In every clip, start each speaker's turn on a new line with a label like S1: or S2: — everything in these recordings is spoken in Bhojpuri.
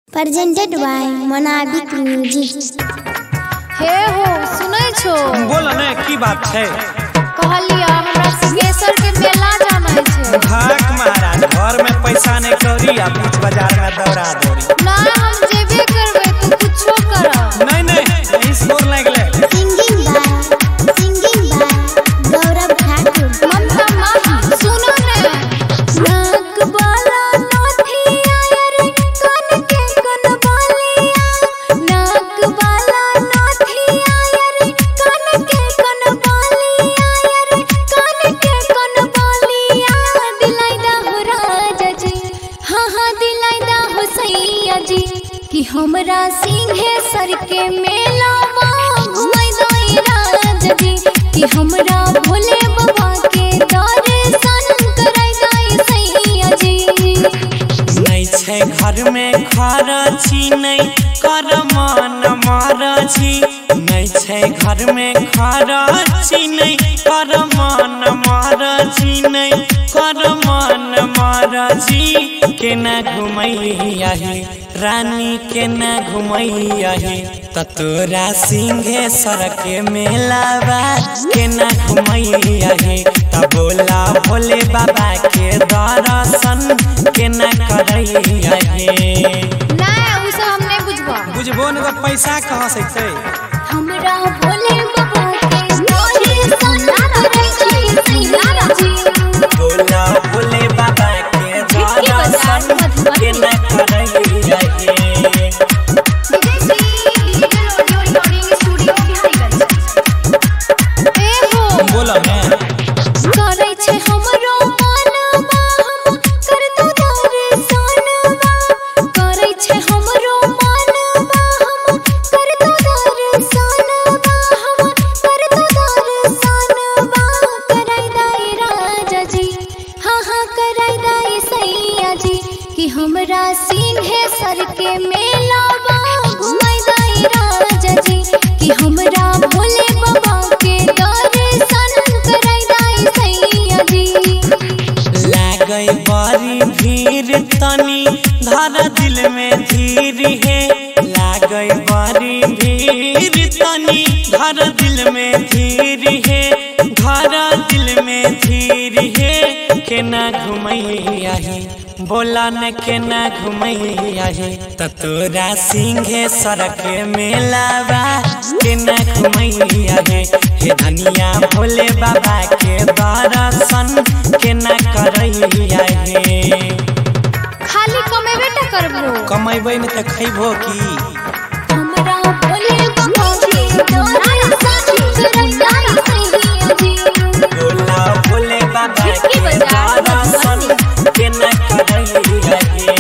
S1: presented by Monabic Music।
S2: हे हो सुनै छो
S3: बोल ने की बात है।
S2: कहलिया हमरा सिंहेश्वर के मेला जाना छै।
S3: भाग महाराज घर में पैसा नहीं करी आ बीच बाजार में दौड़ा दौड़ी।
S2: ना हम जेबे करबे तू कुछो कर।
S3: नहीं नहीं इस बोर लग ले।
S1: Singing by गौरव ठाकुर।
S2: ममता माही सुनो ने नाक वाला नथिया रे कान के कनबालिया नाक वाला नथिया रे कान के कनबालिया रे कान के कनबालिया दिलाई दा हो राजा जी हाँ हाँ दिलाई दा हो सैया जी कि हमरा सिंहेश्वर के मेला घुमाई दाई राजा जी कि हमरा भोले बाबा के दर्शन कराई दाई सैया जी।
S3: नहीं छे घर में खरची नहीं कर मन मारची। नहीं छे घर में खरची नहीं कर मन मारची। नहीं कर मन मारची के न घुमैया है रानी के न घुमैया है त तोरा सिंहेश्वर के मेला बा के न घुमैया है त बोला भोले बाबा के दर्शन के न करैया है।
S2: ना उ सब हम नहीं बुझबा
S3: बुझबो न पैसा कहाँ से छै।
S2: हमरा भोले बाबा के दर्शन कराई दाई सैया जी।
S3: बोला भोले बाबा के दर्शन के न करैया है। बोला मैं
S2: करे छे हमरो मनवा हम कर दो दर्शनवा करे छे हमरो मनवा हम कर दो दर्शनवा हम कर दो दर्शनवा कराई दाई राजा जी हाँ हाँ कराई दाई सैया जी कि हमरा सिंहेश्वर के मेला घुमाई दाई राजा जी कि हमरा भोले बाबा के दर्शन कराई दाई सैया जी।
S3: लागई बड़ी भीड़ तनी धर दिल में धीर है। लागई बड़ी भीड़ तनी धर दिल में धीर है। धर दिल में धीर है के न घुमैया है बोला न के न घुमैया है त तोरा सिंहेश्वर के मेला बा के न घुमैया है। हे धनिया भोले बाबा के दर्शन के न करैया है।
S2: खाली कमेबे त करबो
S3: कमेबै न त खैबो की।
S2: हमरा भोले बाबा के दर्शन कराई दाई सैया जी।
S3: बोला भोले बाबा के दर्शन के न करैया है।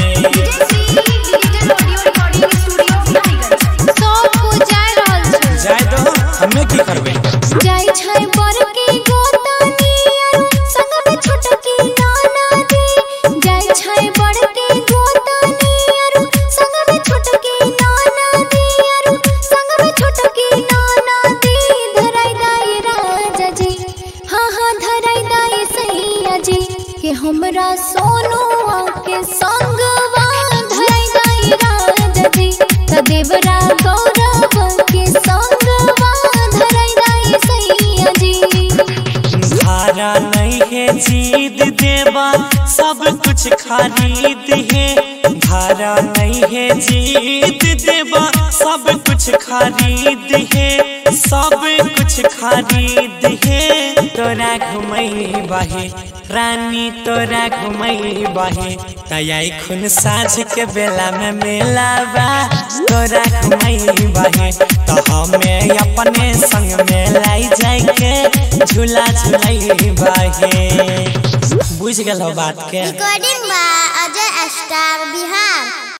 S2: सब को जाय रहल छै
S3: जाय दो हमें की करबै।
S2: जाय छै बड़की गोतनिया संग में छोटकी नाना दी जाय छै बड़की गोतनिया संग में छोटकी नाना दी संग में छोटकी नाना दी धराई दाई राजा जी हाँ हाँ धराई दाई सैया जी कि हमरा सोनुआ के संगवा धराई दाई राजा जी त देवरा गौरव के संगवा धराई दाई सैया जी।
S3: धारा नहीं है जीत देवा सब कुछ खरीद है। धारा नहीं है जीत देवा सब कुछ खरीद है। सब कुछ खरीद है तोरा घुमई बाहे रानी तोरा घुमई बाहे तया खुन साँझ के बेला में मेला बा तोरा घुमई बाहे तो हमें अपने संग में लाई जाए के झूला झूलाई बाहे। बुझ गल बात के।
S1: Recording by Ajay Star Bihar।